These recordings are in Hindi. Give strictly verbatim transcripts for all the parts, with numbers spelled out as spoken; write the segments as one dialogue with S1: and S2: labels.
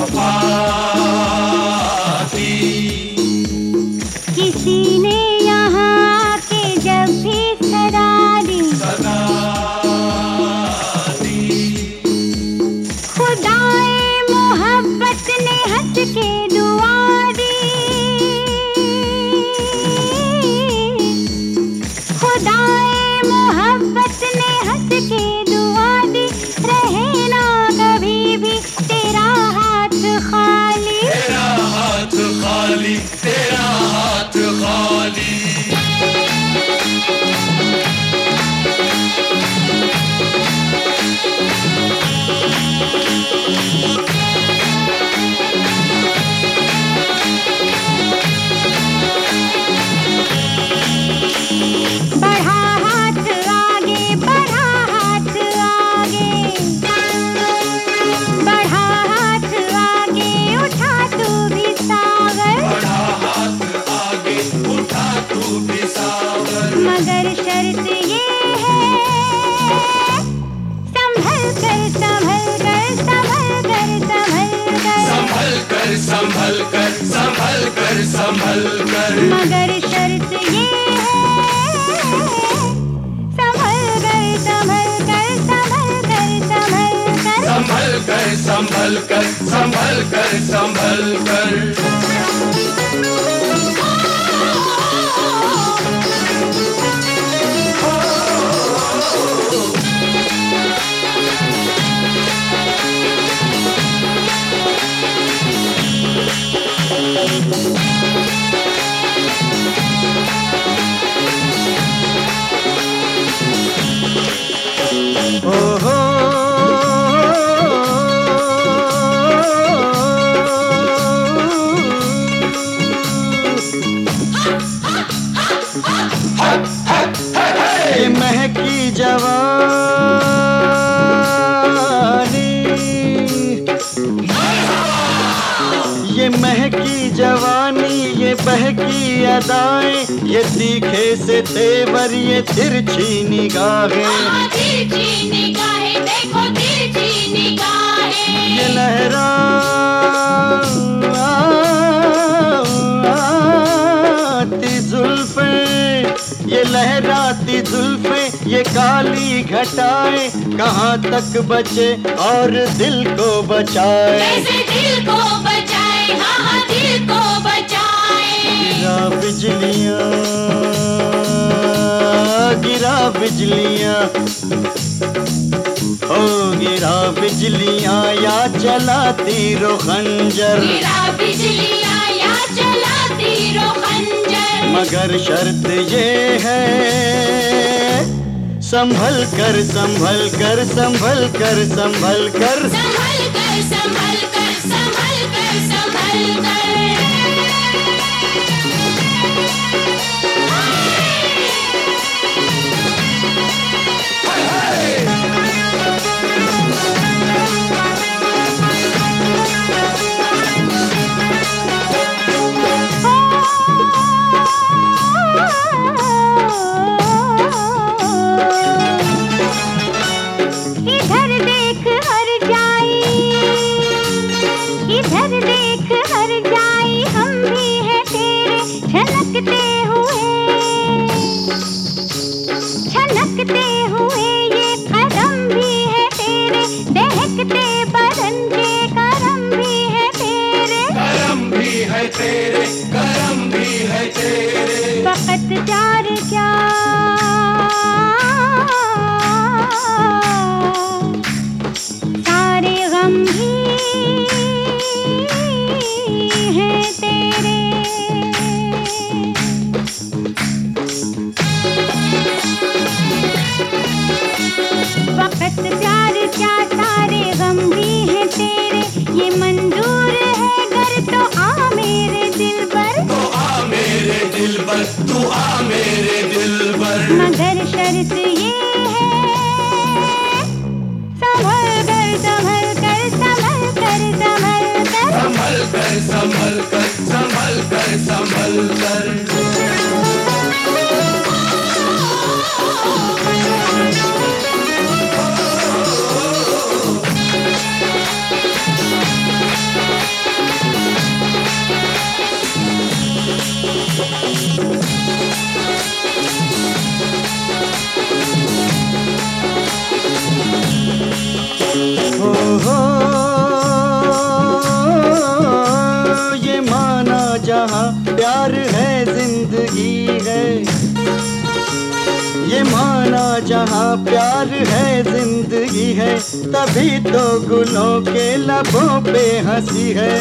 S1: वफा दी।
S2: किसी ने यहाँ के जब भी सदा दी,
S1: सदा दी।
S2: खुदाए मोहब्बत ने हंस के दुआ दी। खुदाए मोहब्बत ने हंस के दुआ दी। रहे ना कभी भी तेरा हाथ खाली,
S1: तेरा हाथ खाली, तेरा हाथ खाली।
S2: बढ़ा हाथ आगे, बढ़ा हाथ आगे, बढ़ा हाथ आगे, उठा तू भी सागर।
S1: बढ़ा हाथ आगे, उठा तू भी सागर।
S2: मगर शर्त ये है, संभल कर संभल कर संभल कर संभल कर।
S1: संभल कर, संभल कर, संभल कर, संभल कर।
S2: मगर शर्त ये है, संभल कर संभल कर संभल कर संभल कर।
S1: संभल कर, संभल कर, संभल कर, संभल कर।
S3: ओहो ये महकी जवानी, ये महकी जवानी, ये बहकी अदाएं, ये तीखे से तेवर, ये तिरछी निगाहें,
S2: तिरछी निगाहें, देखो तिरछी निगाहें।
S3: ये लहराती जुल्फें, ये लहराती जुल्फें, ये काली घटाएं, कहाँ तक बचे और दिल को बचाए।
S2: कैसे दिल को बचाए, हाँ हाँ दिल को बचाए।
S3: गिरा बिजलियाँ, गिरा बिजलियाँ, ओ गिरा बिजलियाँ या चला तीरो खंजर।
S2: गिरा बिजलियाँ या चला तीरो खंजर।
S3: मगर शर्त ये है, संभल कर संभल कर संभल कर संभल कर।
S2: संभल कर संभल कर संभल कर संभल कर। इधर देख हर जाई, इधर देख हर जाई, हम भी है तेरे छलकते हुए, छलकते हुए। ये कदम भी है तेरे, दहकते बदन के करम भी है तेरे,
S1: करम भी है तेरे, करम भी है तेरे।
S2: फकत प्यार क्या, सारे गम भी हैं तेरे। फकत प्यार क्या, सारे गम भी हैं तेरे। ये मंजूर है गर तो आ मेरे दिल पर,
S1: तो आ मेरे दिल पर, तू आ मेरे दिल पर।
S2: मगर शर्त ये है, संभल कर संभल कर संभल कर संभल
S3: प्यार है जिंदगी है, तभी तो गुलों के लबों पे हंसी है।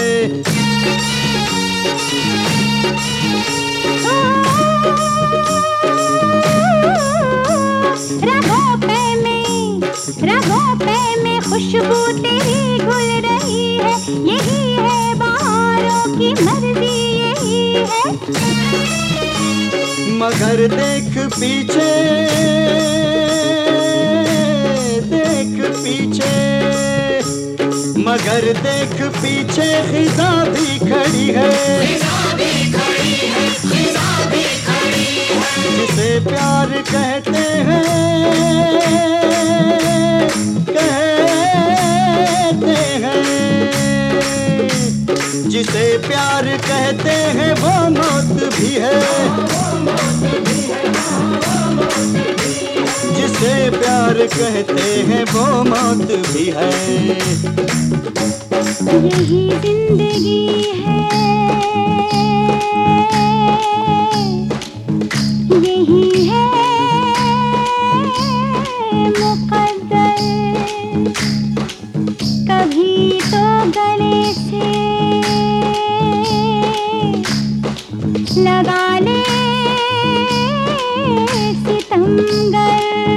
S2: रगों पे में रगों पे में खुशबू तेरी घुल रही है, यही है बहारों की मर्जी, यही है।
S3: मगर देख पीछे, देख पीछे, मगर देख पीछे खिजा भी खड़ी है, जिसे प्यार कहते हैं, कहते हैं, जिसे प्यार कहते हैं वो मौत भी है, जिसे प्यार कहते हैं वो मौत भी है।
S2: यही जिंदगी है, यही है मुकद्दर, कभी तो गले से लगा ले सितमगर।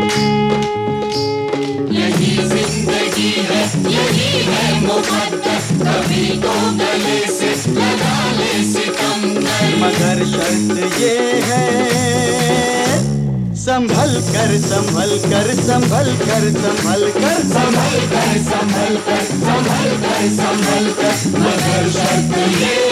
S1: यही जिंदगी है, यही है मुकद्दर, कभी तो गले से लगा ले सितमगर।
S3: मगर शर्त ये है, संभल कर संभल कर संभल कर संभल कर
S1: संभल कर संभल कर संभल कर संभल कर, मगर शर्त ये